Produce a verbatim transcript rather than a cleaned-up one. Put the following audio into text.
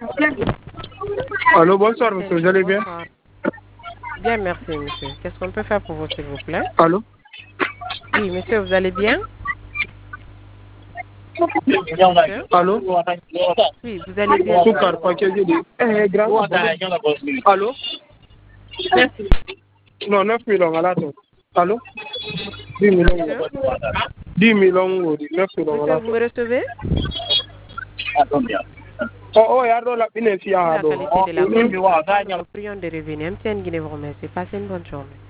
Allô, bonsoir, monsieur, vous allez bien? Bonsoir. Bien, merci, monsieur. Qu'est-ce qu'on peut faire pour vous, s'il vous plaît? Allô? Oui, monsieur, vous allez bien? Monsieur? Allô? Oui, vous allez bien, monsieur? Sukar, paquet de... Eh, grand. Allô? Non, neuf millions, à la tête. Allô? dix millions. Monsieur? dix millions, neuf millions, à Monsieur, la vous me tête. recevez? Oh, oh, il y a de la pinesse, il y Si a la de qualité de la communication, nous vous prions de revenir. M T N Guinée vous remercie. Passez une bonne journée.